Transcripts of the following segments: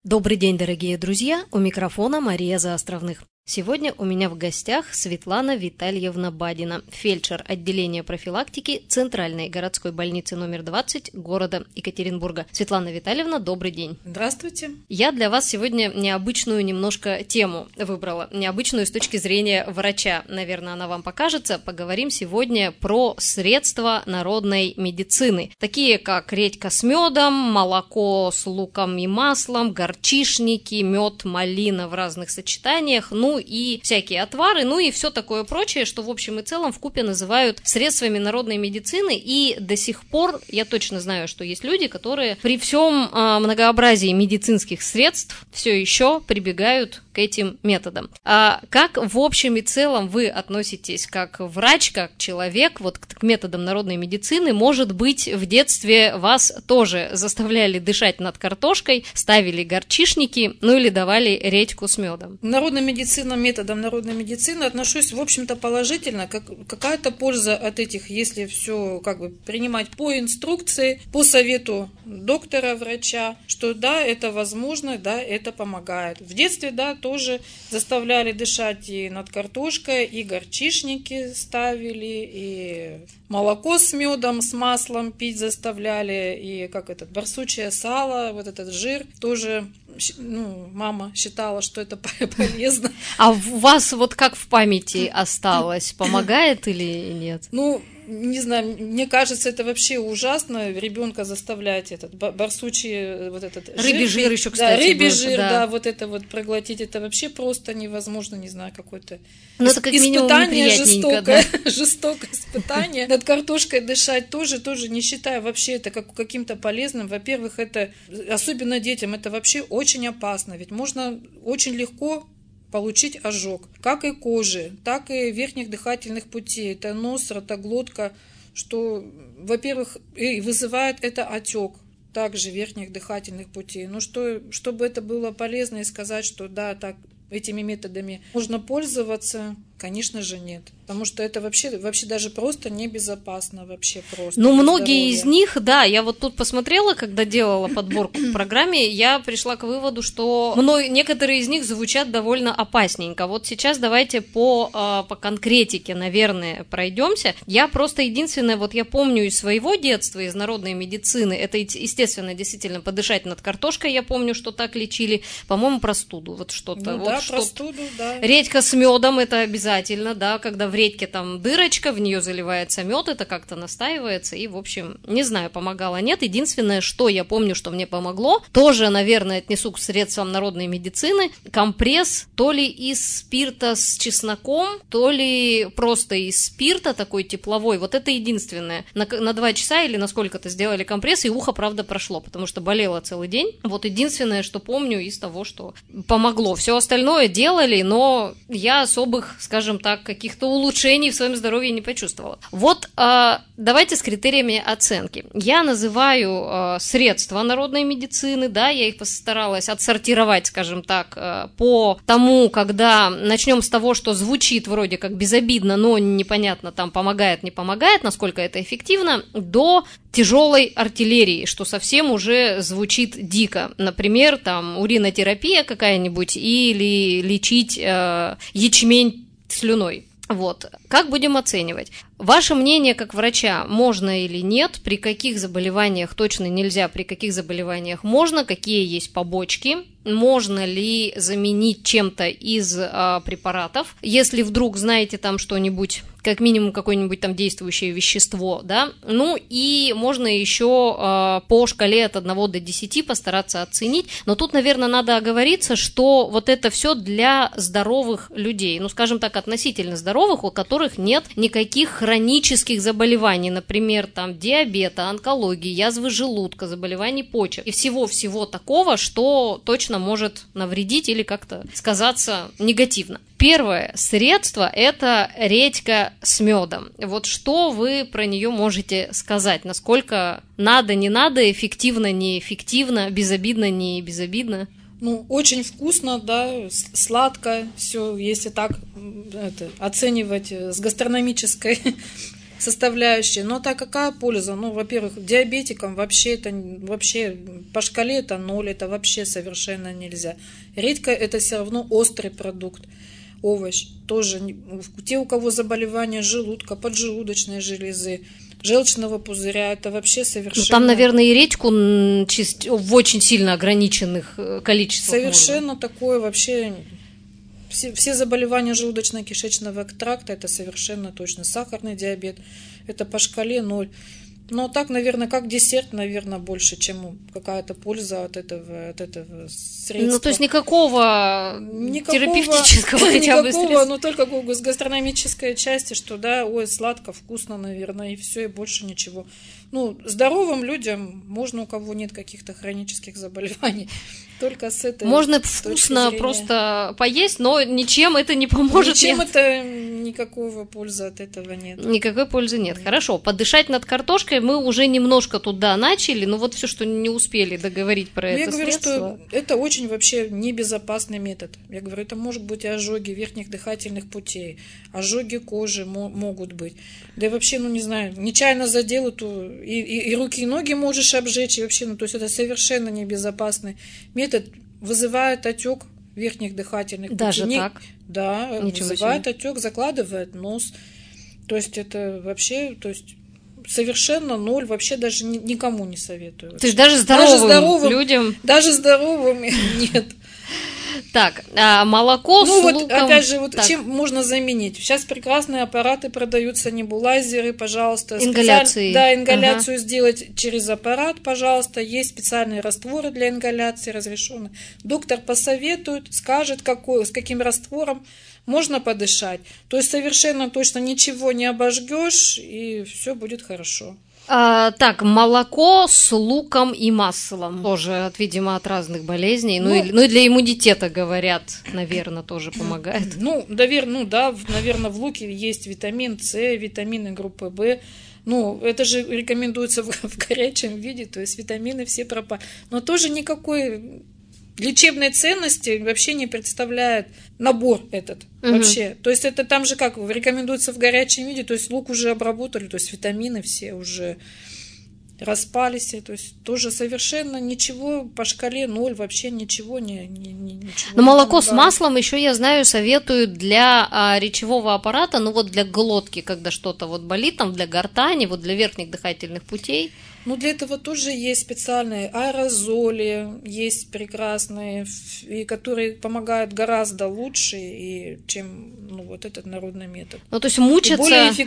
Добрый день, дорогие друзья! У микрофона Мария Заостровных. Сегодня у меня в гостях Светлана Витальевна Бадина, фельдшер отделения профилактики Центральной городской больницы номер 20 города Екатеринбурга. Светлана Витальевна, добрый день. Здравствуйте. Я для вас сегодня необычную немножко тему выбрала, необычную с точки зрения врача. Наверное, она вам покажется. Поговорим сегодня про средства народной медицины, такие как редька с медом, молоко с луком и маслом, горчишники, мед, малина в разных сочетаниях, и всякие отвары, и все такое прочее, что в общем и целом вкупе называют средствами народной медицины, и до сих пор я точно знаю, что есть люди, которые при всем многообразии медицинских средств все еще прибегают к этим методам. А как в общем и целом вы относитесь как врач, как человек вот к методам народной медицины? Может быть, в детстве вас тоже заставляли дышать над картошкой, ставили горчишники, или давали редьку с медом? Народная медицина, методом народной медицины отношусь, в общем-то, положительно. Какая-то польза от этих, если все принимать по инструкции, по совету доктора, врача, что да, это возможно, да, это помогает. В детстве, да, тоже заставляли дышать и над картошкой, и горчишники ставили, и молоко с медом, с маслом пить заставляли, и барсучье сало, вот этот жир тоже. Мама считала, что это полезно. А у вас вот как в памяти осталось? Помогает или нет? Не знаю, мне кажется, это вообще ужасно, ребенка заставлять барсучий рыбий жир еще, кстати. Да, рыбий жир, да, проглотить, это вообще просто невозможно, не знаю, какое-то это как испытание жестокое, жестокое испытание. Над картошкой дышать тоже не считаю вообще это каким-то полезным. Во-первых, это, особенно детям, это вообще очень опасно, ведь можно очень легко получить ожог, как и кожи, так и верхних дыхательных путей, это нос, ротоглотка, что, во-первых, и вызывает это отек также верхних дыхательных путей. Чтобы это было полезно и сказать, что да, так этими методами можно пользоваться, конечно же, нет. Потому что это вообще даже просто небезопасно, вообще просто. Многие из них, да, я вот тут посмотрела, когда делала подборку в программе, я пришла к выводу, что некоторые из них звучат довольно опасненько. Вот сейчас давайте по конкретике, наверное, пройдемся. Я просто единственное, я помню из своего детства, из народной медицины, это, естественно, действительно подышать над картошкой, я помню, что так лечили, по-моему, простуду, что-то. Простуду, да. Редька с медом, это обязательно, да, когда в редьке там дырочка, в нее заливается мед, это как-то настаивается, и, в общем, не знаю, помогало, нет. Единственное, что я помню, что мне помогло, тоже, наверное, отнесу к средствам народной медицины, компресс то ли из спирта с чесноком, то ли просто из спирта такой тепловой, вот это единственное. На 2 часа или на сколько-то сделали компресс, и ухо, правда, прошло, потому что болело целый день. Вот единственное, что помню из того, что помогло. Все остальное делали, но я особых, скажем так, каких-то улучшений в своем здоровье не почувствовала. Давайте с критериями оценки. Я называю средства народной медицины, да, я их постаралась отсортировать, скажем так, по тому, когда начнем с того, что звучит вроде как безобидно, но непонятно, там помогает, не помогает, насколько это эффективно, до тяжелой артиллерии, что совсем уже звучит дико. Например, там уринотерапия какая-нибудь или лечить ячмень слюной. Как будем оценивать? Ваше мнение как врача, можно или нет, при каких заболеваниях точно нельзя, при каких заболеваниях можно, какие есть побочки, можно ли заменить чем-то из препаратов, если вдруг знаете там что-нибудь, как минимум какое-нибудь там действующее вещество, да, и можно еще по шкале от 1 до 10 постараться оценить, но тут, наверное, надо оговориться, что вот это все для здоровых людей, скажем так, относительно здоровых, у которых нет никаких хронических заболеваний, например, там диабета, онкологии, язвы желудка, заболеваний почек и всего-всего такого, что точно может навредить или как-то сказаться негативно. Первое средство – это редька с медом. Что вы про нее можете сказать? Насколько надо, не надо, эффективно, неэффективно, безобидно, не безобидно? Очень вкусно, да, сладко, все, если так оценивать с гастрономической составляющие. Но так какая польза? Ну, во-первых, диабетикам вообще по шкале это 0, это вообще совершенно нельзя. Редька это все равно острый продукт. Овощ тоже. Те, у кого заболевания желудка, поджелудочной железы, желчного пузыря, это вообще совершенно... Ну, там, наверное, и редьку в очень сильно ограниченных количествах. Совершенно можно. Такое вообще... Все заболевания желудочно-кишечного тракта, это совершенно точно. Сахарный диабет, это по шкале 0. Но так, наверное, как десерт, наверное, больше, чем какая-то польза от этого средства. Ну, то есть никакого терапевтического хотя бы средства. Ну, только с гастрономической части, что да, ой, сладко, вкусно, наверное, и все, и больше ничего. Ну, здоровым людям можно, у кого нет каких-то хронических заболеваний, только с этой можно вкусно просто поесть, но ничем это не поможет. Ничем это никакого пользы от этого нет. Никакой пользы нет. Хорошо, подышать над картошкой мы уже немножко туда начали, но вот все, что не успели договорить про это средство. Я говорю, что это очень вообще небезопасный метод. Я говорю, это может быть и ожоги верхних дыхательных путей, ожоги кожи могут быть. Да и вообще, ну не знаю, нечаянно задел эту, и руки, и ноги можешь обжечь, и вообще, ну то есть это совершенно небезопасный метод, вызывает отек верхних дыхательных путей. Даже так? Да, вызывает отек, закладывает нос. То есть это вообще, то есть совершенно 0, вообще даже никому не советую. Вообще. То есть даже здоровым людям? Даже здоровым нет. Так, молоко с луком... вот опять же, вот чем можно заменить? Сейчас прекрасные аппараты продаются, небулайзеры, пожалуйста. Ингаляции. Да, ингаляцию сделать через аппарат, пожалуйста. Есть специальные растворы для ингаляции разрешенные. Доктор посоветует, скажет, с каким раствором можно подышать. То есть совершенно точно ничего не обожгешь, и все будет хорошо. Так, молоко с луком и маслом. Тоже, видимо, от разных болезней. Ну и для иммунитета, говорят, наверное, тоже помогает. Наверное, в луке есть витамин С, витамины группы В. Ну, это же рекомендуется в горячем виде, то есть витамины все пропали. Но тоже никакой лечебной ценности вообще не представляет набор этот вообще. То есть это там же как рекомендуется в горячем виде, то есть лук уже обработали, то есть витамины все уже распались, то есть тоже совершенно ничего по шкале 0, вообще ничего ничего. Но молоко с маслом еще, я знаю, советуют для речевого аппарата, ну вот для глотки, когда что-то вот болит, там для гортани, вот для верхних дыхательных путей. Ну, для этого тоже есть специальные аэрозоли, есть прекрасные, и которые помогают гораздо лучше, чем вот этот народный метод. Ну, то есть мучиться...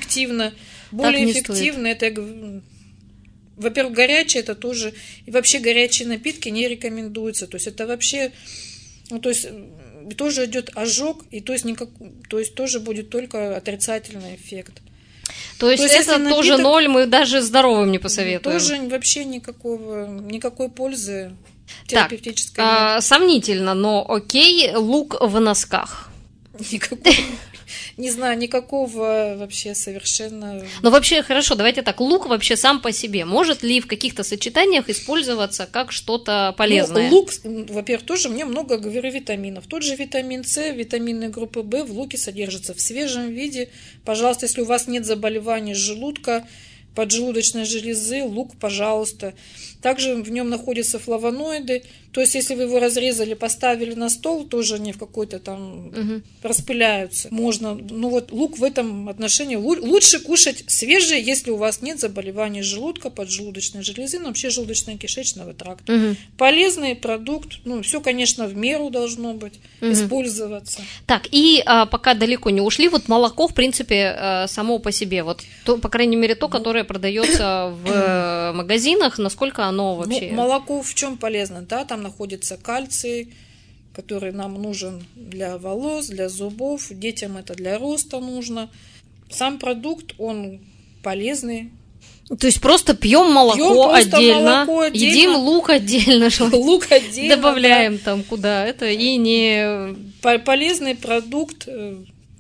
И более эффективно это... Во-первых, горячее это тоже... И вообще горячие напитки не рекомендуются. То есть это вообще... Ну, то есть тоже идет ожог, и то есть тоже будет только отрицательный эффект. То есть это тоже 0, мы даже здоровым не посоветуем. Тоже вообще никакой пользы терапевтической нет. Сомнительно, но окей, лук в носках. Никакого. Не знаю, никакого вообще совершенно... Ну, вообще, хорошо, давайте так, лук вообще сам по себе, может ли в каких-то сочетаниях использоваться как что-то полезное? Ну, лук, во-первых, тоже мне много, говорю, витаминов. Тот же витамин С, витамины группы В в луке содержатся в свежем виде. Пожалуйста, если у вас нет заболеваний желудка, поджелудочной железы, лук, пожалуйста. Также в нем находятся флавоноиды. То есть, если вы его разрезали, поставили на стол, тоже они в какой-то там распыляются. Можно. Ну вот лук в этом отношении лучше кушать свежий, если у вас нет заболеваний желудка, поджелудочной железы, но вообще желудочно-кишечного тракта. Полезный продукт. Ну, все, конечно, в меру должно быть использоваться. Так, и пока далеко не ушли, вот молоко, в принципе, само по себе, вот, по крайней мере, то, которое продается в магазинах, насколько оно вообще... Ну, молоко в чем полезно? Да, там находится кальций, который нам нужен для волос, для зубов, детям это для роста нужно. Сам продукт, он полезный. То есть просто пьем молоко отдельно, едим лук отдельно, добавляем там куда это и не... Полезный продукт,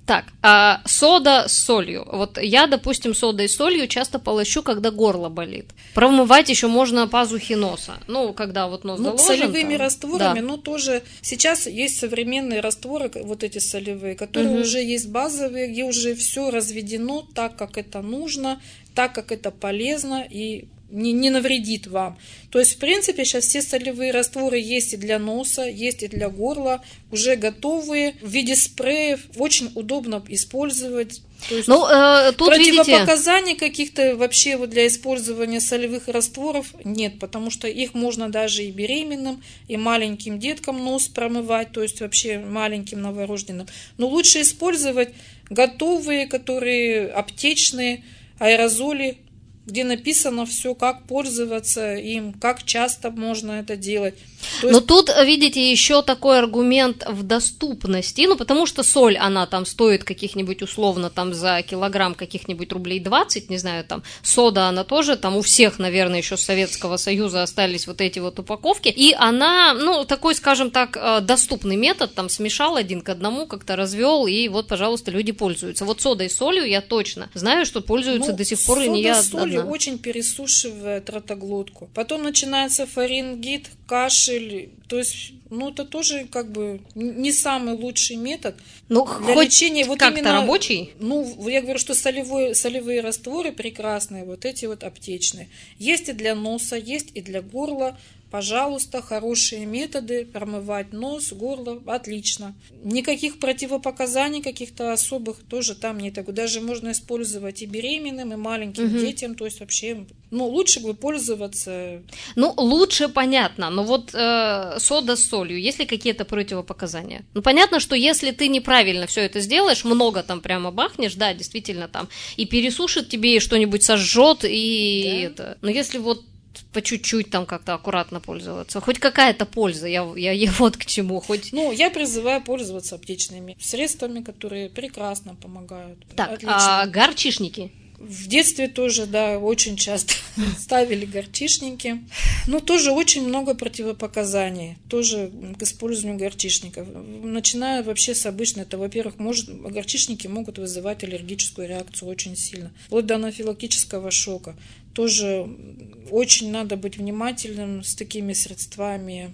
Так, а сода с солью. Вот я, допустим, содой с солью часто полощу, когда горло болит. Промывать еще можно пазухи носа. Ну, когда вот нос заложен. Солевыми там, растворами, да. но тоже сейчас есть современные растворы, вот эти солевые, которые уже есть базовые, где уже все разведено так, как это нужно, так, как это полезно и не навредит вам. То есть, в принципе, сейчас все солевые растворы есть и для носа, есть и для горла, уже готовые в виде спреев, очень удобно использовать. То есть, тут, противопоказаний каких-то вообще вот для использования солевых растворов нет, потому что их можно даже и беременным, и маленьким деткам нос промывать, то есть вообще маленьким новорожденным. Но лучше использовать готовые, которые аптечные, аэрозоли, где написано все, как пользоваться им, как часто можно это делать. Но тут, видите, еще такой аргумент в доступности, ну, потому что соль, она там стоит каких-нибудь условно там за килограмм каких-нибудь рублей 20, не знаю, там, сода, она тоже, там у всех, наверное, еще с Советского Союза остались вот эти вот упаковки, и она, ну, такой, скажем так, доступный метод, там, смешал 1 к 1, как-то развел, и вот, пожалуйста, люди пользуются. Вот содой и солью я точно знаю, что пользуются до сих пор, и не я одна. Очень пересушивает ротоглотку. Потом начинается фарингит, кашель. То есть, ну, это тоже как бы не самый лучший метод для лечения. Вот как-то именно, рабочий? Ну, я говорю, что солевые растворы прекрасные, вот эти вот аптечные. Есть и для носа, есть и для горла. Пожалуйста, хорошие методы, промывать нос, горло, отлично. Никаких противопоказаний каких-то особых тоже там нет. Даже можно использовать и беременным, и маленьким детям, то есть вообще, ну, лучше бы пользоваться. Ну, лучше понятно, но вот сода с солью, есть ли какие-то противопоказания? Ну, понятно, что если ты неправильно все это сделаешь, много там прямо бахнешь, да, действительно там, и пересушит тебе, и что-нибудь сожжет, и это. Но если вот по чуть-чуть там как-то аккуратно пользоваться. Хоть какая-то польза, я вот к чему. Ну, я призываю пользоваться аптечными средствами, которые прекрасно помогают. Так, отлично. А горчишники? В детстве тоже, да, очень часто ставили горчишники. Но тоже очень много противопоказаний тоже к использованию горчишников. Начиная вообще с обычной, это, во-первых, горчишники могут вызывать аллергическую реакцию очень сильно. Вплоть до анафилактического шока. Тоже очень надо быть внимательным с такими средствами.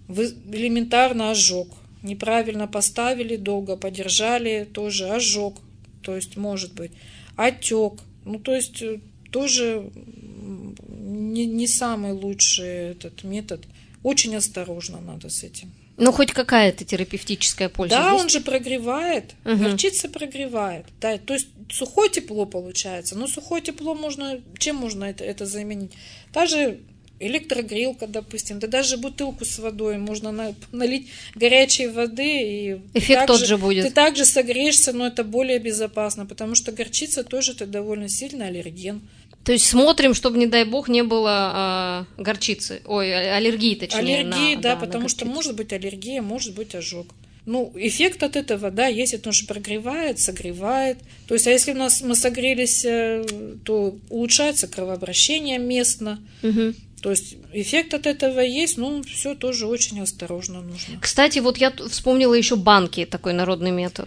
Элементарно ожог. Неправильно поставили, долго подержали, тоже ожог. То есть может быть отек. Ну, то есть тоже не самый лучший этот метод. Очень осторожно надо с этим. Ну, хоть какая-то терапевтическая польза да, есть? Он же прогревает. Горчица прогревает. Да, то есть сухое тепло получается. Но сухое тепло чем можно это заменить? Та же электрогрелка, допустим. Да даже бутылку с водой можно налить горячей воды. И эффект тот же будет. Ты также согреешься, но это более безопасно, потому что горчица тоже это довольно сильный аллерген. То есть смотрим, чтобы, не дай бог, не было горчицы. Ой, аллергии, точнее. Аллергии, да, потому что может быть аллергия, может быть ожог. Ну, эффект от этого, да, есть, это же прогревает, согревает. То есть, а если мы согрелись, то улучшается кровообращение местно. То есть эффект от этого есть, но все тоже очень осторожно нужно. Кстати, вот я вспомнила еще банки, такой народный метод.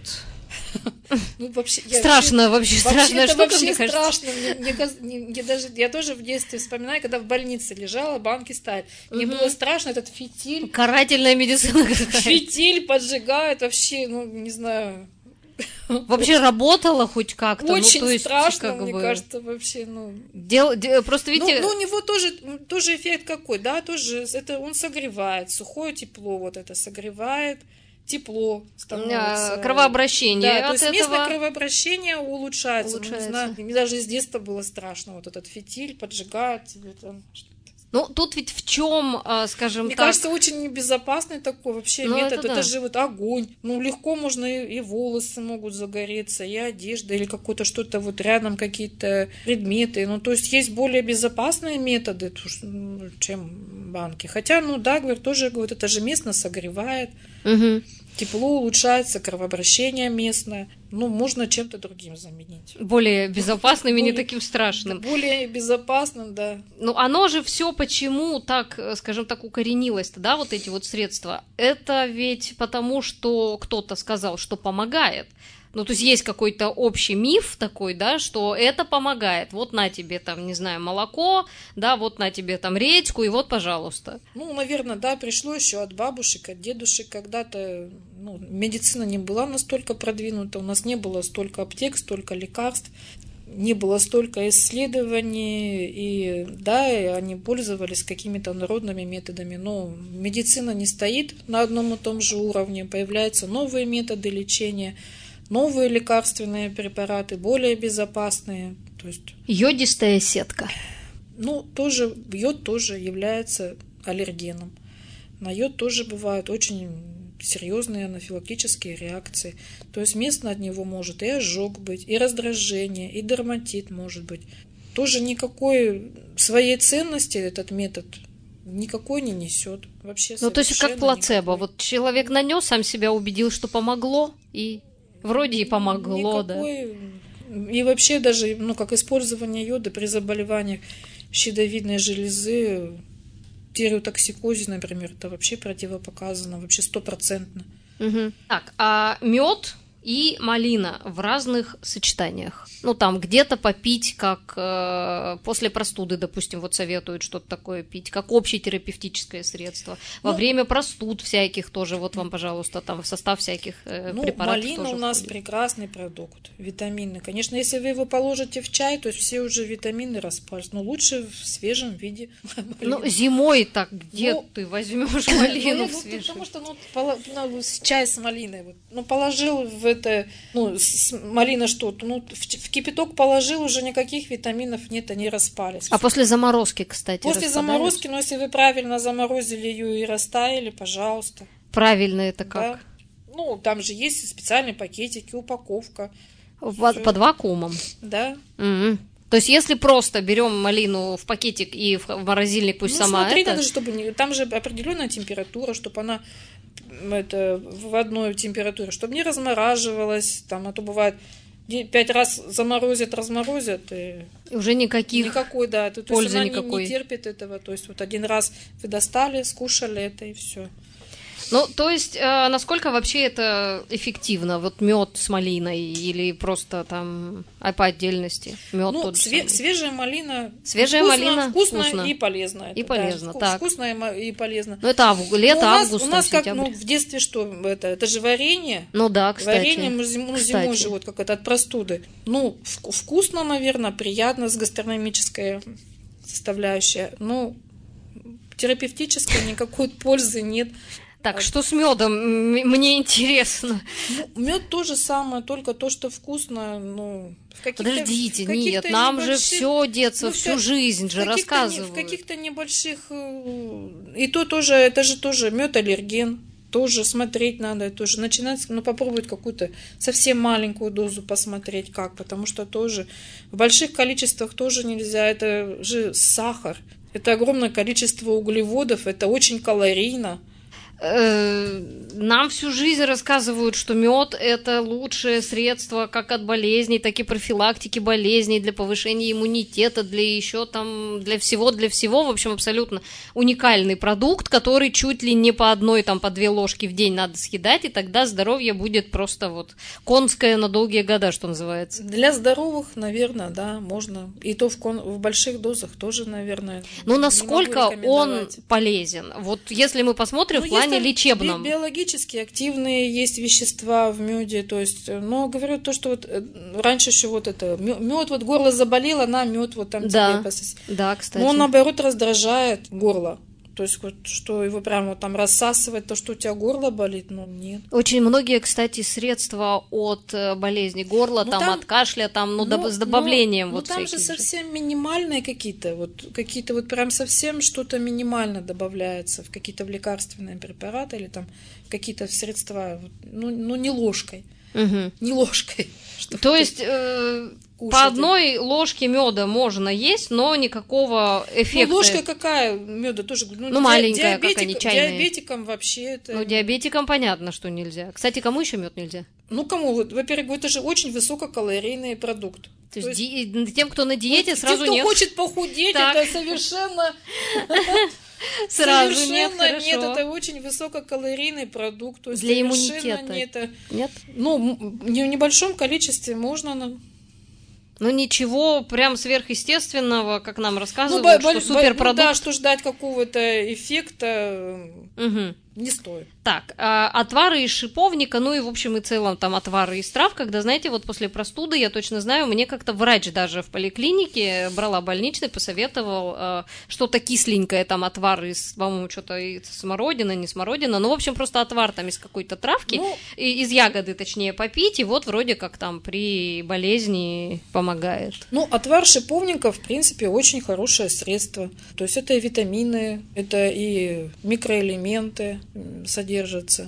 Ну, вообще, страшная штука, вообще мне кажется. Страшно. Я тоже в детстве вспоминаю, когда в больнице лежала, банки ставят. Мне было страшно, этот фитиль. Карательная медицина какая-то. Фитиль поджигают вообще, ну, не знаю. Вообще работало хоть как-то? Очень то есть, страшно, мне кажется, вообще. Просто видите... Ну, у него тоже эффект какой, да, тоже это он согревает, сухое тепло вот это согревает, тепло становится. Кровообращение да, от то есть этого... местное кровообращение улучшается. Ну, не знаю, мне даже из детства было страшно, вот этот фитиль поджигает тебе там... Ну, тут ведь в чем, скажем Мне так... кажется, очень небезопасный такой вообще метод. Это же вот огонь. Ну, легко можно и волосы могут загореться, и одежда, или какое-то что-то вот рядом, какие-то предметы. Ну, то есть есть более безопасные методы, чем банки. Хотя, ну, да, говорю, тоже, говорит, это же местно согревает. Тепло улучшается, кровообращение местное. Ну, можно чем-то другим заменить. Более безопасным и не таким страшным. Более безопасным, да. Ну, оно же все почему так, скажем так, укоренилось-то, да, вот эти вот средства? Это ведь потому, что кто-то сказал, что помогает. Ну, то есть есть какой-то общий миф такой, да, что это помогает. Вот на тебе там, не знаю, молоко, да, вот на тебе там редьку, и вот, пожалуйста. Ну, наверное, да, пришло еще от бабушек, от дедушек. Когда-то медицина не была настолько продвинута, у нас не было столько аптек, столько лекарств, не было столько исследований, и да, они пользовались какими-то народными методами, но медицина не стоит на одном и том же уровне, появляются новые методы лечения, новые лекарственные препараты, более безопасные. То есть, йодистая сетка. Тоже йод тоже является аллергеном. На йод тоже бывают очень серьезные анафилактические реакции. То есть местно от него может и ожог быть, и раздражение, и дерматит может быть. Тоже никакой своей ценности этот метод никакой не несет. Вообще то есть как плацебо. Никакой. Вот человек нанес, сам себя убедил, что помогло, и вроде и помогло, никакой... да. И вообще даже, как использование йода при заболеваниях щитовидной железы, тиреотоксикозе, например, это вообще противопоказано, вообще 100%. Угу. Так, а мед и малина в разных сочетаниях. Там где-то попить, как после простуды, допустим, вот советуют что-то такое пить, как общетерапевтическое средство. Во время простуд всяких тоже, вот вам, пожалуйста, там в состав всяких препаратов малина тоже у нас входит. прекрасный продукт, витаминный. Конечно, если вы его положите в чай, то есть все уже витамины распались. Но лучше в свежем виде. Зимой так где ты возьмешь малину в свежем? Потому что чай с малиной. Положил в это, малина что-то, в кипяток положил, уже никаких витаминов нет, они распались. А после заморозки, кстати, после заморозки, если вы правильно заморозили ее и растаяли, пожалуйста. Правильно это как? Да. Там же есть специальные пакетики, упаковка. Под вакуумом? Да. Угу. То есть, если просто берем малину в пакетик и в морозильник, пусть сама смотри, надо, чтобы там же определенная температура, чтобы она в одной температуре, чтобы не размораживалась, а то бывает 5 раз заморозят, разморозят, и уже никакой, да, то есть она никакой. Не терпит этого, то есть один раз вы достали, скушали это и все. То есть, насколько вообще это эффективно? Вот мед с малиной или просто там по отдельности? Мед тот же самый. Свежая малина. Вкусно и полезно. И полезно, так. Вкусно и полезно. Это лето, август, у нас сентябрь. В детстве что? Это же варенье. Да, кстати. Варенье зимой же как это от простуды. Вкусно, наверное, приятно с гастрономической составляющей. Терапевтической никакой пользы нет. Так, что с медом? Мне интересно. Мед то же самое, только то, что вкусно, Подождите, нет, нам же все детство, всю жизнь же рассказывают. В каких-то небольших... И то тоже, это же тоже мед аллерген. Тоже смотреть надо, тоже начинать, попробовать какую-то совсем маленькую дозу посмотреть как, потому что тоже в больших количествах тоже нельзя, это же сахар, это огромное количество углеводов, это очень калорийно. Нам всю жизнь рассказывают, что мед это лучшее средство как от болезней, так и профилактики болезней, для повышения иммунитета, для всего. В общем, абсолютно уникальный продукт, который чуть ли не по 2 ложки в день надо съедать, и тогда здоровье будет просто конское на долгие года, что называется. Для здоровых, наверное, да, можно. И то в больших дозах тоже, наверное. Насколько он полезен? Вот если мы посмотрим в плане лечебном. Биологически активные есть вещества в меде, то есть, говорю то, что раньше еще мед, горло заболело, мед там да, тебе пососи. Да, кстати. Но он, наоборот, раздражает горло. То есть, что его прямо там рассасывает, то, что у тебя горло болит, нет. Очень многие, кстати, средства от болезни горла, от кашля, с добавлением там же совсем минимальные какие-то прям совсем что-то минимально добавляется в какие-то лекарственные препараты или там какие-то средства, не ложкой. Угу. Не ложкой. То есть по 1 ложке меда можно есть, но никакого эффекта. Ложка какая меда тоже? Маленькая, как они, чайная. Диабетикам вообще это... диабетикам понятно, что нельзя. Кстати, кому еще мед нельзя? Кому? Во-первых, это же очень высококалорийный продукт. То есть тем, кто на диете, сразу тем, кто нет. хочет похудеть, так. Это совершенно... Сразу нет, Совершенно нет, хорошо. это очень высококалорийный продукт. То есть Для совершенно иммунитета. нет. Нет? Ну, в небольшом количестве можно. Ну ничего прям сверхъестественного, как нам рассказывают, что суперпродукт. Да, что ждать какого-то эффекта Мгм. не стоит. Так, отвары из шиповника, ну и в общем и целом там отвары из трав, когда, знаете, вот после простуды, я точно знаю, мне как-то врач даже в поликлинике брала больничный, посоветовал что-то кисленькое, там отвар из, по-моему, что-то из смородина, не смородина, ну в общем просто отвар там из какой-то травки, Ну, из ягоды точнее попить, и вот вроде как там при болезни помогает. Ну, отвар шиповника, в принципе, очень хорошее средство. То есть это и витамины, это и микроэлементы содержатся.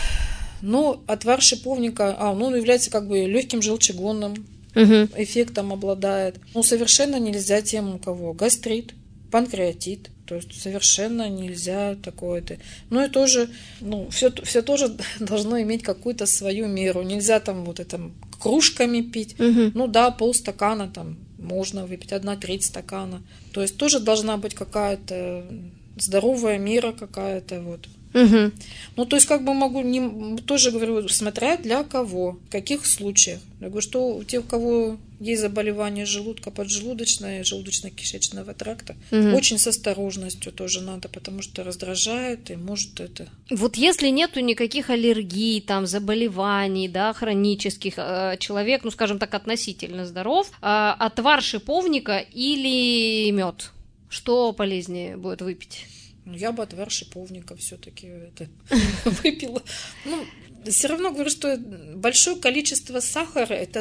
Но отвар шиповника, он является как бы легким желчегонным Угу. эффектом обладает. Но совершенно нельзя тем, у кого гастрит, панкреатит. То есть совершенно нельзя такое-то. Ну и тоже, все тоже должно иметь какую-то свою меру. Нельзя там вот это кружками пить. Угу. Ну да, полстакана там можно выпить, 1/3 стакана. То есть тоже должна быть какая-то здоровая мера какая-то вот. Угу. Ну, то есть, как бы тоже говорю, смотря для кого, в каких случаях. Я говорю, что у тех, у кого есть заболевание желудка, поджелудочного и желудочно-кишечного тракта, очень с осторожностью тоже надо, потому что раздражает и может это... Вот если нету никаких аллергий, там, заболеваний, да, хронических, человек, ну, скажем так, относительно здоров, отвар шиповника или мед, что полезнее будет выпить? Я бы отвар шиповника все-таки выпила. Ну, все равно говорю, что большое количество сахара это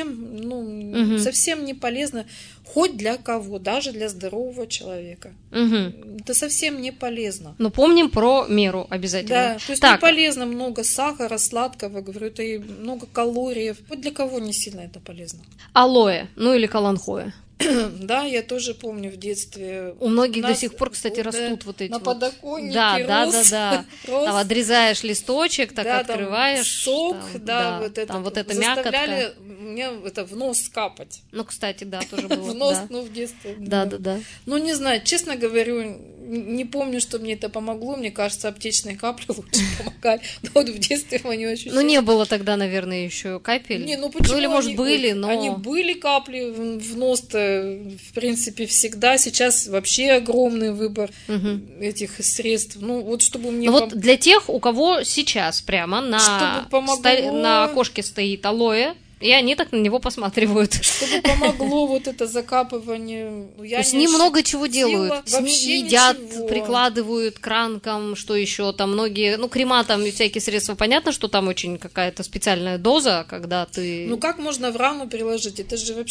совсем, совсем не полезно, хоть для кого, даже для здорового человека. Это совсем не полезно. Но помним про меру обязательно. Да, то есть не полезно много сахара, сладкого, говорю, это и много калорий. Вот для кого не сильно это полезно. Алоэ, ну или каланхоэ. Да, я тоже помню в детстве. У многих до сих пор, кстати, растут вот эти на подоконнике Да. Там отрезаешь листочек, так да, открываешь. Там сок, там, вот это. Там вот это заставляли мякотка. мне это в нос капать. Ну, кстати, да, тоже было. В нос, в детстве. Да. Ну, не знаю, честно говорю, не помню, что мне это помогло. Мне кажется, аптечные капли лучше помогали. Но вот в детстве они очень... Ну, не было тогда, наверное, еще капель. Не, ну почему? Ну, или, может, были, но... Они были капли в нос-то, в принципе, всегда. Сейчас вообще огромный выбор этих средств. Ну, вот чтобы мне... Ну, вот для тех, у кого сейчас прямо на окошке стоит алоэ, и они так на него посматривают. Чтобы помогло вот это закапывание. С ним много чего делают. С ним едят, ничего. прикладывают к ранкам, что еще там многие... Ну, крема там и всякие средства. Понятно, что там очень какая-то специальная доза, когда ты... Ну, как можно в рану приложить? Это же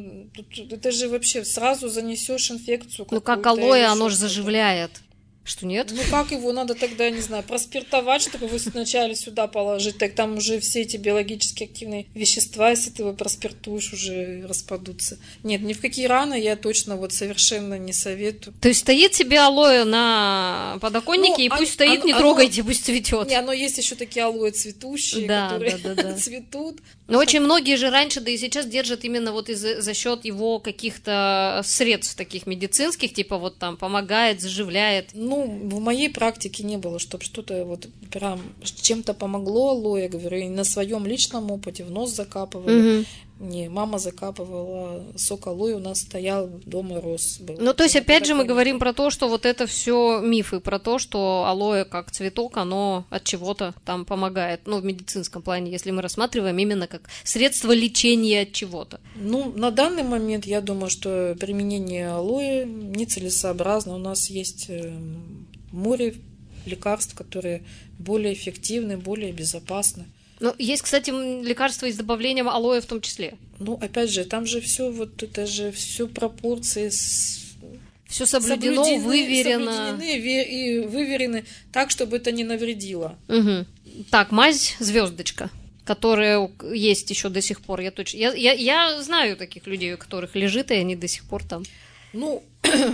вообще, сразу занесешь инфекцию. Ну, как алоэ, оно же заживляет. Что нет? Ну как его надо тогда, не знаю, проспиртовать, чтобы его сначала сюда положить, так там уже все эти биологически активные вещества, если ты его проспиртуешь, уже распадутся. Нет, ни в какие раны я точно вот совершенно не советую. То есть стоит себе алоэ на подоконнике, и пусть стоит, не трогайте, пусть цветет. Не, оно есть еще такие алоэ цветущие, которые цветут. Но очень многие же раньше, да и сейчас держат именно вот за счет его каких-то средств таких медицинских, типа вот там помогает, заживляет. Ну, в моей практике не было, чтобы что-то вот прям чем-то помогло алоэ, говорю, и на своем личном опыте в нос закапывали. Не, мама закапывала, сок алоэ у нас стоял, дома рос. Был. Ну, то есть, опять же, мы говорим про то, что вот это все мифы, про то, что алоэ как цветок, оно от чего-то там помогает, ну, в медицинском плане, если мы рассматриваем именно как средство лечения от чего-то. Ну, на данный момент я думаю, что применение алоэ нецелесообразно. У нас есть море лекарств, которые более эффективны, более безопасны. Ну, есть, кстати, лекарства и с добавлением алоэ в том числе. Ну, опять же, там же все вот это же все пропорции все соблюдено, выверено. И выверены так, чтобы это не навредило. Угу. Так, мазь звездочка, которая есть еще до сих пор. Я знаю таких людей, у которых лежит, и они до сих пор там. Ну,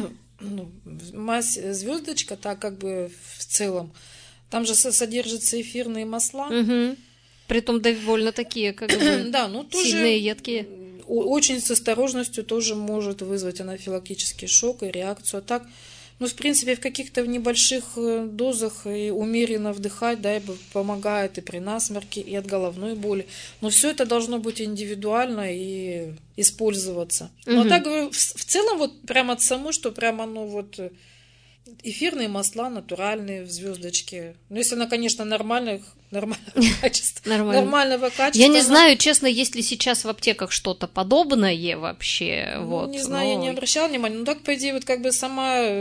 мазь звездочка, так как бы в целом, там же содержатся эфирные масла. Угу. Притом довольно такие, как бы, да, ну, тоже сильные, едкие. Очень с осторожностью тоже может вызвать анафилактический шок и реакцию. А так, Ну, в принципе, в каких-то небольших дозах и умеренно вдыхать, да, и помогает и при насморке, и от головной боли. Но все это должно быть индивидуально и использоваться. Но так говорю, в целом вот прямо от самой, что прямо, ну, вот эфирные масла натуральные в звездочке. Ну, если она, конечно, нормального качества. Нормального качества. Я не знаю, честно, есть ли сейчас в аптеках что-то подобное вообще. Ну, вот, не знаю, я не обращала внимания. Ну, так, по идее, вот как бы сама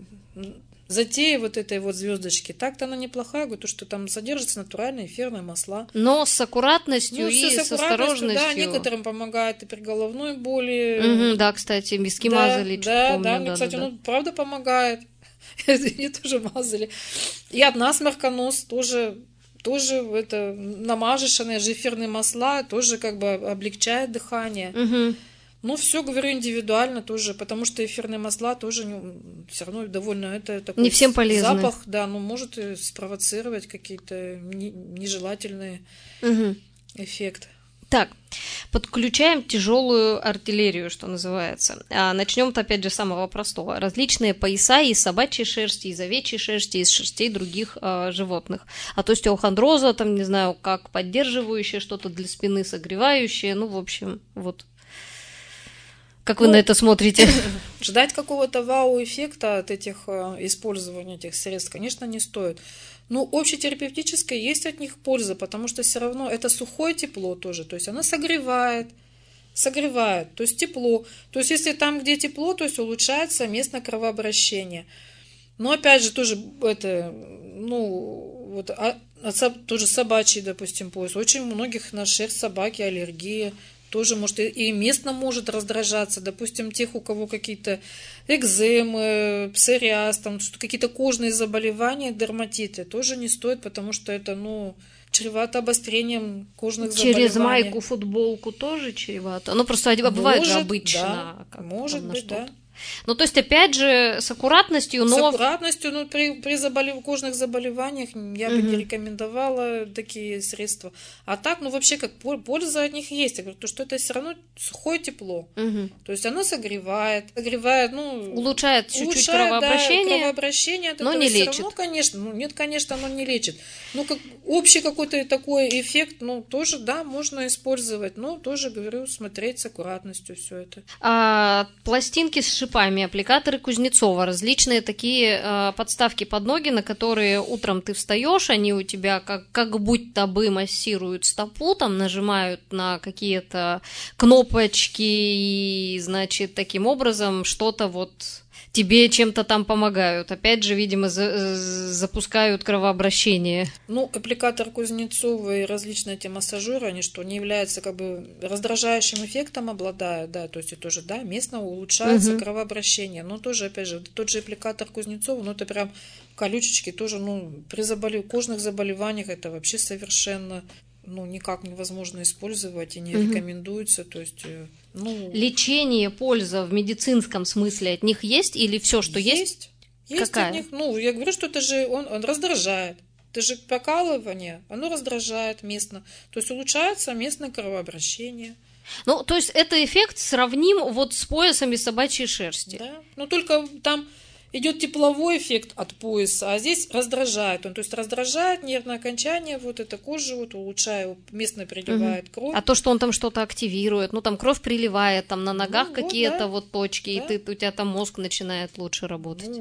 затея вот этой вот звездочки, так-то она неплохая, говорю, то, что там содержатся натуральные эфирные масла. Но с аккуратностью и с осторожностью. Да, некоторым помогает и при головной боли. Да, кстати, виски мазали, помню. Да, мне, кстати, ну, правда помогает. Мне тоже мазали. И от насморка нос тоже это намажешенные же эфирные масла тоже как бы облегчает дыхание. Ну, все, говорю, индивидуально тоже, потому что эфирные масла тоже все равно довольно это такой не всем полезны. Запах, да, ну, может спровоцировать какие-то нежелательные эффекты. Так, подключаем тяжелую артиллерию, что называется. Начнем-то опять же с самого простого. Различные пояса из собачьей шерсти, из овечьей шерсти, из шерстей других животных. От остеохондроза, там, не знаю, как поддерживающее что-то для спины, согревающее. Ну, в общем, вот. Как вы на это смотрите? Ждать какого-то вау-эффекта от этих использования этих средств, конечно, не стоит. Ну, общетерапевтическое есть от них польза, потому что все равно это сухое тепло тоже, то есть оно согревает, то есть тепло. То есть если там, где тепло, то есть улучшается местное кровообращение. Но опять же тоже это, ну, вот тоже собачий, допустим, пояс. Очень у многих на шерсть собаки аллергия. Тоже может и местно может раздражаться. Допустим, тех, у кого какие-то экземы, псориаз, там, какие-то кожные заболевания, дерматиты, тоже не стоит, потому что это, ну, чревато обострением кожных заболеваний. Через майку, футболку тоже чревато? Ну, просто бывает же обычно. Да, может быть, да. Ну, то есть, опять же, с аккуратностью, но... С аккуратностью, но при кожных заболеваниях я бы не рекомендовала такие средства. А так, ну, вообще, как польза от них есть. Я говорю, то, что это все равно сухое тепло. То есть, оно согревает, ну... Улучшает чуть-чуть кровообращение. Да, кровообращение. Но не лечит. Равно, конечно, ну, нет, конечно, оно не лечит. Ну, как общий какой-то такой эффект, ну, тоже, да, можно использовать. Но тоже, говорю, смотреть с аккуратностью все это. Пластинки с шипами, аппликаторы Кузнецова, различные такие подставки под ноги, на которые утром ты встаешь, они у тебя как будто бы массируют стопу, там нажимают на какие-то кнопочки и, значит, таким образом что-то вот тебе чем-то там помогают. Опять же, видимо, запускают кровообращение. Ну, аппликатор Кузнецова и различные эти массажеры, они что, не являются как бы раздражающим эффектом обладают, да, то есть это тоже, да, местно улучшается кровообращение. Но тоже, опять же, тот же аппликатор Кузнецова, ну, это прям колючечки тоже, ну, при кожных заболеваниях это вообще совершенно, ну, никак невозможно использовать и не рекомендуется, то есть... Ну, лечение, польза в медицинском смысле от них есть или все, что есть? Есть какая? от них. Ну, я говорю, что это же он раздражает. Это же покалывание, оно раздражает местно. То есть улучшается местное кровообращение. Ну, то есть это эффект сравним вот с поясом из собачьей шерсти. Да, но только там идет тепловой эффект от пояса, а здесь раздражает он. То есть раздражает нервное окончание, вот это кожу, вот, улучшает, местно приливает кровь. А то, что он там что-то активирует, ну там кровь приливает, там на ногах какие-то вот точки, и у тебя там мозг начинает лучше работать.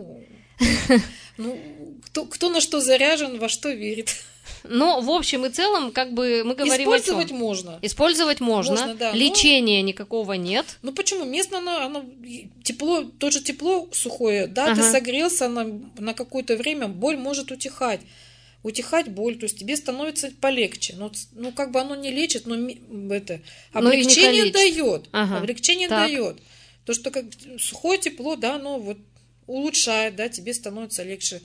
Ну, кто на что заряжен, во что верит. Ну, в общем и целом, как бы мы говорим Использовать можно. Использовать можно, да, лечения никакого нет. Ну почему? Местно оно тепло, тоже тепло сухое, да, ты согрелся на какое-то время, боль может утихать боль, то есть тебе становится полегче. Ну как бы оно не лечит, но это облегчение дает. Облегчение дает. То, что как сухое тепло, да, оно вот улучшает, да, тебе становится легче.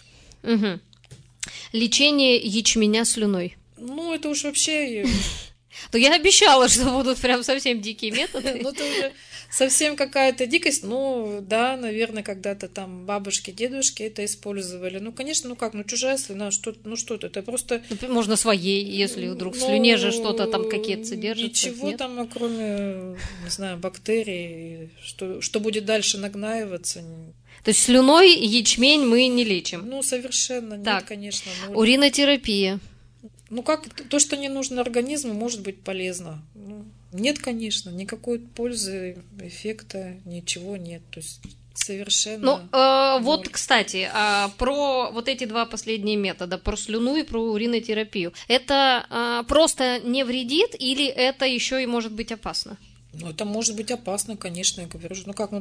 Лечение ячменя слюной. Ну, это уж вообще... То я обещала, что будут прям совсем дикие методы. Ну, это уже совсем какая-то дикость. Ну, да, наверное, когда-то там бабушки, дедушки это использовали. Ну, конечно, ну как, ну чужая слюна, что-то, это просто... Можно своей, если вдруг в слюне же что-то там какие-то содержится. Ничего нет? Там, кроме, не знаю, бактерий, что будет дальше нагнаиваться. То есть слюной ячмень мы не лечим. Ну, совершенно нет, Так. конечно. Уринотерапия. Ну, как то, что не нужно организму, может быть полезно. Ну, нет, конечно, никакой пользы, эффекта, ничего нет. То есть совершенно... Ну, вот, ноль. кстати, про вот эти два последние метода, про слюну и про уринотерапию. Это просто не вредит или это еще и может быть опасно? Ну, это может быть опасно, конечно, я говорю. Ну, как,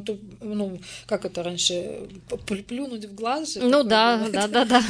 как это раньше, плюнуть в глаз же? Ну, такое да, было. да.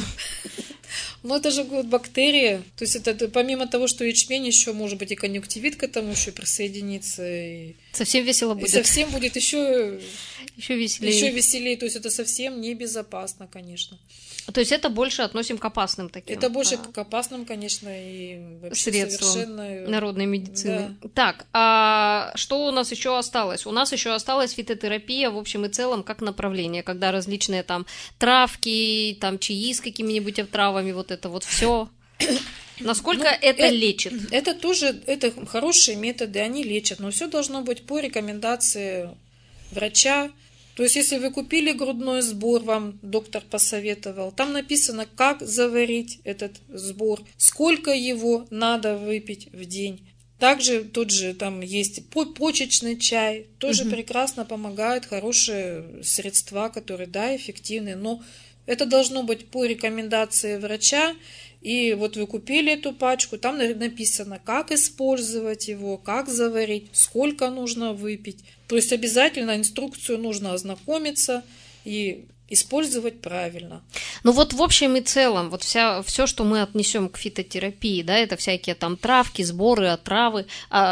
Ну, это же бактерии. То есть это помимо того, что ячмень, еще может быть и конъюнктивит к этому еще присоединится. И Совсем весело будет. совсем будет еще веселее. веселее. То есть это совсем небезопасно, конечно. То есть это больше относим к опасным таким. Это больше к опасным, конечно, и вообще средствам совершенно... народной медицины. Да. Так, что у нас еще осталось? У нас еще осталась фитотерапия в общем и целом как направление, когда различные там травки, там чаи с какими-нибудь травами, вот это вот все. Насколько это лечит? Это тоже хорошие методы, они лечат, но все должно быть по рекомендации врача. То есть, если вы купили грудной сбор, вам доктор посоветовал, там написано, как заварить этот сбор, сколько его надо выпить в день. Также тот же там есть почечный чай, тоже прекрасно помогают, хорошие средства, которые, да, эффективны, но это должно быть по рекомендации врача. И вот вы купили эту пачку, там написано, как использовать его, как заварить, сколько нужно выпить. То есть обязательно инструкцию нужно ознакомиться и использовать правильно. Ну вот в общем и целом, вот все, что мы отнесем к фитотерапии, да, это всякие там травки, сборы, отравы,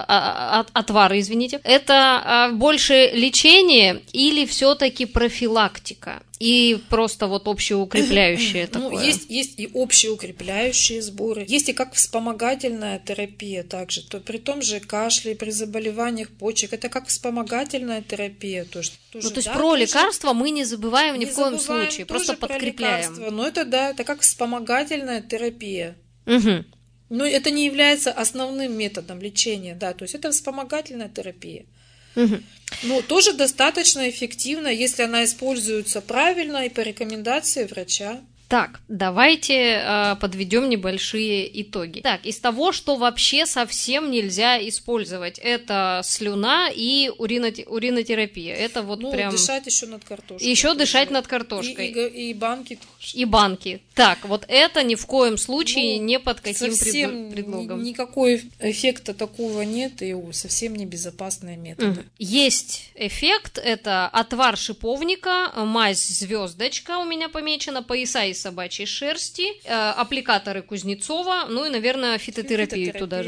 отвары, извините, это больше лечение или все-таки профилактика? И просто вот общеукрепляющее такое. Ну, есть и общеукрепляющие сборы, есть и как вспомогательная терапия также. При том же кашле, при заболеваниях почек, это как вспомогательная терапия. То есть про лекарства мы не забываем ни в коем случае, просто подкрепляем. Но это как вспомогательная терапия. Угу. Но это не является основным методом лечения, да, то есть это вспомогательная терапия. Угу. Но тоже достаточно эффективно, если она используется правильно и по рекомендации врача. Так, давайте подведем небольшие итоги. Так, из того, что вообще совсем нельзя использовать, это слюна и уринотерапия. Это вот прям... дышать еще над картошкой. Еще дышать над картошкой. И банки тоже. И банки. Так, вот это ни в коем случае не под каким совсем предлогом. Никакой эффекта такого нет, и совсем небезопасные методы. Есть эффект, это отвар шиповника, мазь звездочка у меня помечена, пояса из собачьей шерсти, аппликаторы Кузнецова, ну и, наверное, фитотерапию туда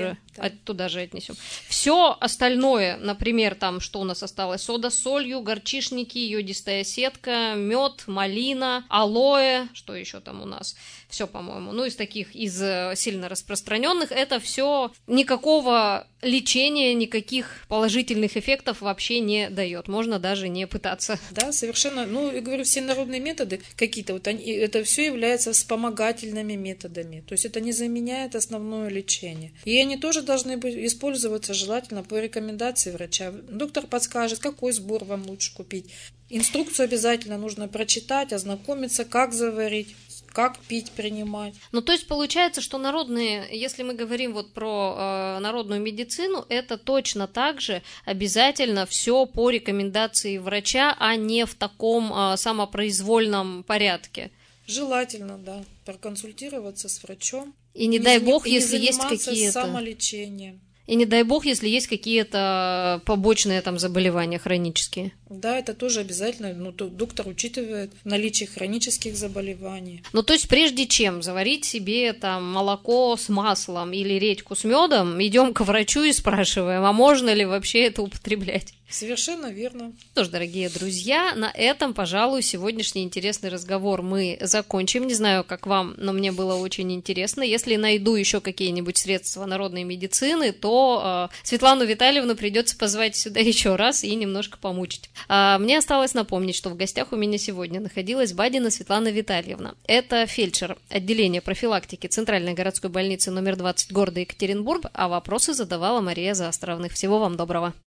же отнесем. Все остальное, например, там, что у нас осталось, сода с солью, горчишники, йодистая сетка, мед, малина, алоэ, что еще там у нас? Все, по-моему. Ну, из таких, из сильно распространенных, это все никакого лечения, никаких положительных эффектов вообще не дает. Можно даже не пытаться. Да, совершенно. Ну, я говорю, все народные методы какие-то, вот они, это все является вспомогательными методами. То есть это не заменяет основное лечение. И они тоже должны быть использоваться желательно по рекомендации врача. Доктор подскажет, какой сбор вам лучше купить. Инструкцию обязательно нужно прочитать, ознакомиться, как заварить, как пить, принимать. Ну, то есть получается, что народные, если мы говорим вот про народную медицину, это точно так же обязательно все по рекомендации врача, а не в таком самопроизвольном порядке. Желательно, да, проконсультироваться с врачом. И не дай бог, если есть какие-то... самолечением. И не дай бог, если есть какие-то побочные там заболевания хронические. Да, это тоже обязательно. Ну, доктор учитывает наличие хронических заболеваний. Ну, то есть, прежде чем заварить себе там молоко с маслом или редьку с медом, идем к врачу и спрашиваем, а можно ли вообще это употреблять? Совершенно верно. Что ж, дорогие друзья, на этом, пожалуй, сегодняшний интересный разговор мы закончим. Не знаю, как вам, но мне было очень интересно. Если найду еще какие-нибудь средства народной медицины, то Светлану Витальевну придется позвать сюда еще раз и немножко помучить. Мне осталось напомнить, что в гостях у меня сегодня находилась Бадина Светлана Витальевна. Это фельдшер отделения профилактики Центральной городской больницы номер 20 города Екатеринбург, а вопросы задавала Мария Заостровных. Всего вам доброго.